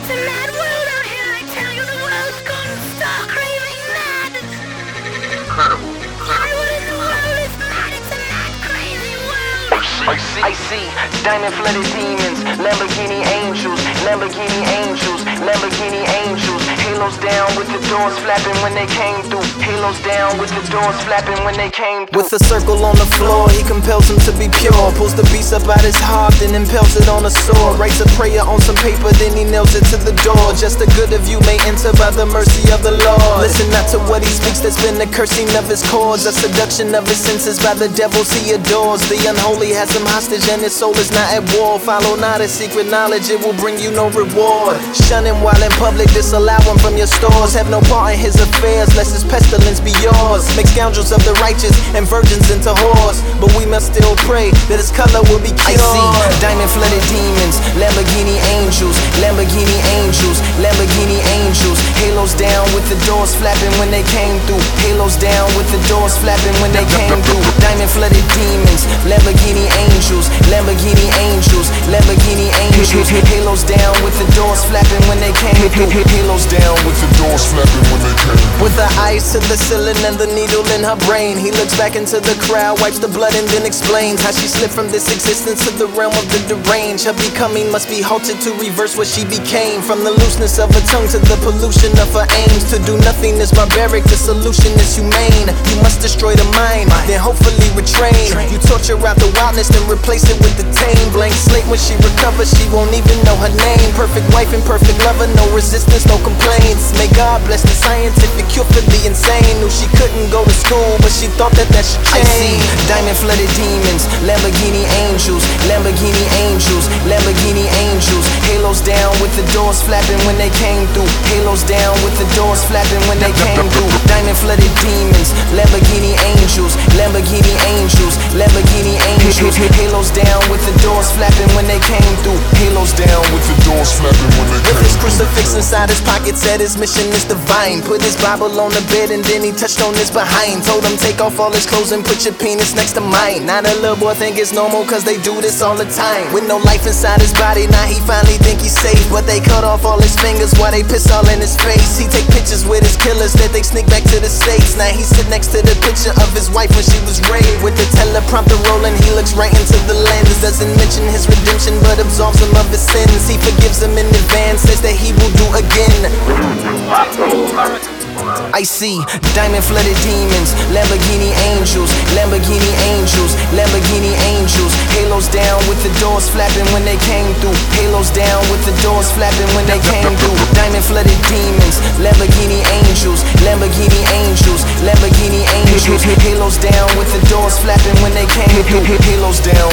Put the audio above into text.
it's a mad world out here. I tell you, the world's gone stark raving mad. Incredible. Everyone in the world is mad. It's a mad, crazy world. I see diamond-flooded demons, Lamborghini angels, Lamborghini angels, Lamborghini angels. Halos down with the doors flapping when they came through. Halos down with the doors flapping when they came through. With a circle on the floor, he compels him to be pure. Pulls the beast up out his heart, then impels it on a sword. Writes a prayer on some paper, then he nails it to the door. Just the good of you may enter by the mercy of the Lord. Listen not to what he speaks, that's been the cursing of his cords. A seduction of his senses by the devils he adores. The unholy has him hostage and his soul is not at war. Follow not his secret knowledge, it will bring you no reward. Shun him while in public, disallow him from your stores. Have no part in his affairs, lest his pestilence be yours. Make scoundrels of the righteous and virgins into whores. But we must still pray that his color will be cured. I see diamond-flooded demons, Lamborghini angels, Lamborghini angels, Lamborghini angels. Halos down with the doors flapping when they came through. Halos down with the doors flapping when they came through. Diamond-flooded demons, Lamborghini angels, Lamborghini angels, Lamborghini angels. Halos down with the doors flapping when they came through. Halos down with the doors flapping when they came through. With her eyes to the ceiling and the needle in her brain, he looks back into the crowd, wipes the blood and then explains how she slipped from this existence to the realm of the deranged. Her becoming must be halted to reverse what she became. From the looseness of her tongue to the pollution of her aims. To do nothing is barbaric, the solution is humane. You must destroy the mind, then hopefully retrain. You torture out the wildness, then replace it with the tame. Blank slate when she recovers, she won't even know her name. Perfect wife and perfect lover, no resistance, no complaints. May God bless the scientific cure for the insane. Knew she couldn't go to school, but she thought that should change. I see diamond-flooded demons, Lamborghini angels, Lamborghini angels, Lamborghini angels. Halos down with the doors flapping when they came through. Halos down with the doors flapping when they came through. Diamond-flooded demons, Lamborghini angels, Lamborghini angels, Lamborghini angels. Halos down with the doors flapping when they came through. Halos down with the doors flapping when they came through. With his crucifix inside his pocket, said his mission is divine. Put his Bible on the bed and then he touched on his behind. Told him take off all his clothes and put your penis next to mine. Now the little boy think it's normal cause they do this all the time. With no life inside his body, now he finally think he's safe. But they cut off all his fingers while they piss all in his face. He take pictures with his killers that they sneak back to the States. Now he sit next to the picture of his wife when she was raped. With the teleprompter rolling, he looks right into the lens. Doesn't mention his redemption but absolves him of his sins. He forgives him in advance, says that he will do again. I see diamond-flooded demons, Lamborghini angels, Lamborghini angels, Lamborghini angels. Halos down with the doors flapping when they came through. Halos down with the doors flapping when they came through. Diamond-flooded demons, Lamborghini angels, Lamborghini angels, Lamborghini angels. Halos down with the doors flapping when they came through. Halos down.